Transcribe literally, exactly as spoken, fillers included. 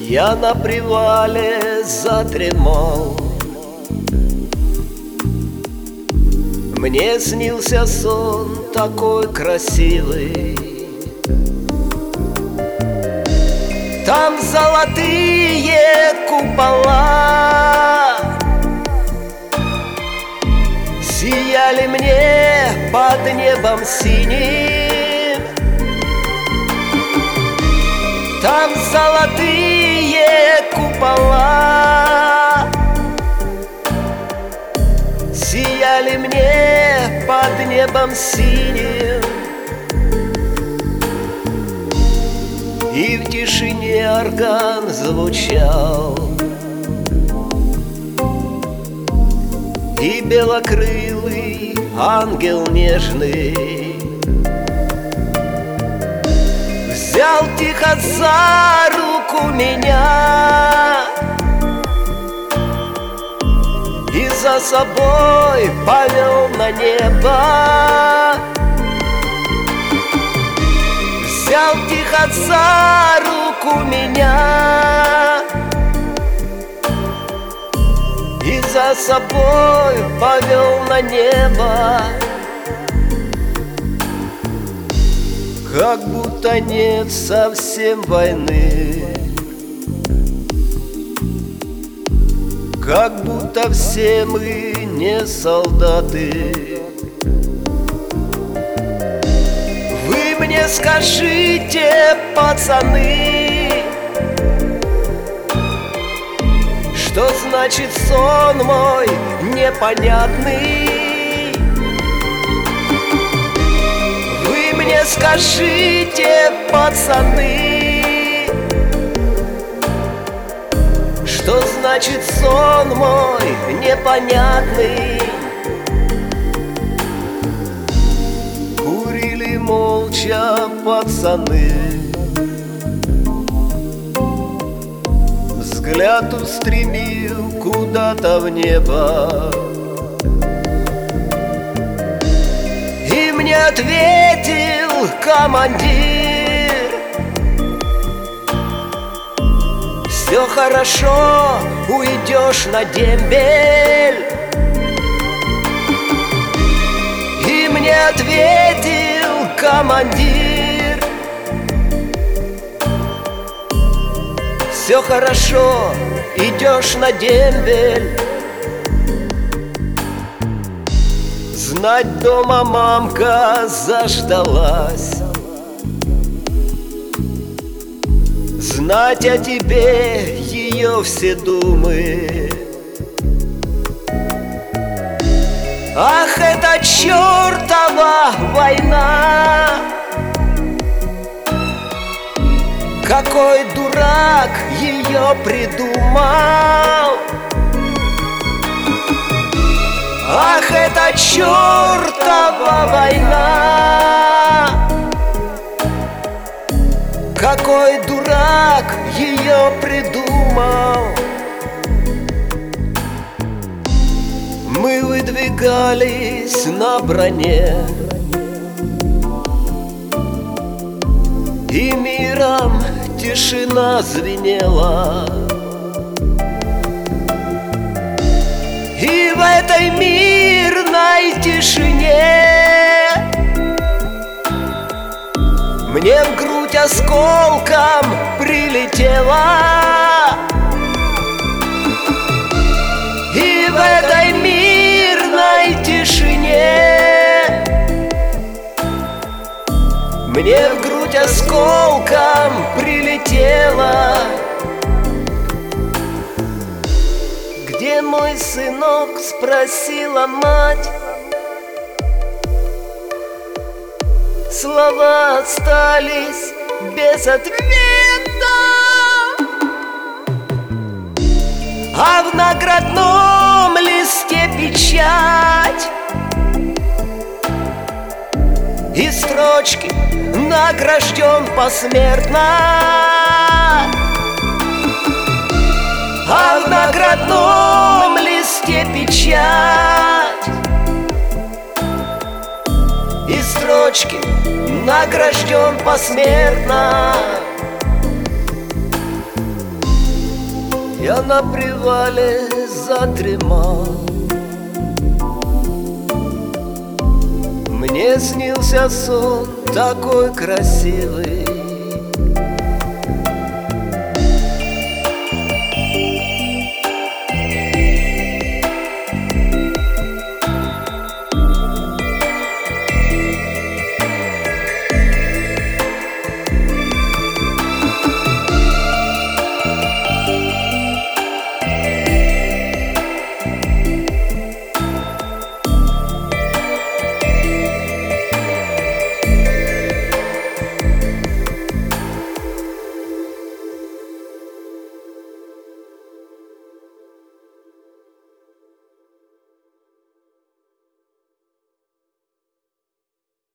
Я на привале задремал. Мне снился сон такой красивый. Там золотые купола сияли мне под небом синим. Там золотые купола сияли мне под небом синим. И в тишине орган звучал, и белокрылый ангел нежный взял тихо за руку меня и за собой повел на небо. Взял тихо за руку меня и за собой повел на небо. Как будто нет совсем войны, как будто все мы не солдаты. Вы мне скажите, пацаны, что значит сон мой непонятный? Вы мне скажите, пацаны, что значит сон мой непонятный? Курили молча пацаны, взгляд устремил куда-то в небо, и мне ответил командир: все хорошо, уйдешь на дембель. И мне ответил командир: все хорошо, идешь на дембель. Знать, дома мамка заждалась, знать о тебе ее все думы. Ах, это чертова война! Какой дурак ее придумал! Ах, это чертова война! Какой дурак ее придумал! Мы выдвигались на броне, и миром тишина звенела. И в этой мирной тишине мне в грудь осколком прилетело. И в этой мирной тишине мне в грудь осколком прилетело. Где мой сынок, спросила мать. Слова остались без ответа, а в наградном листе печать и строчки: награжден посмертно. А в наградном листе печать и строчки: награжден посмертно. я на привале задремал. Мне снился сон такой красивый,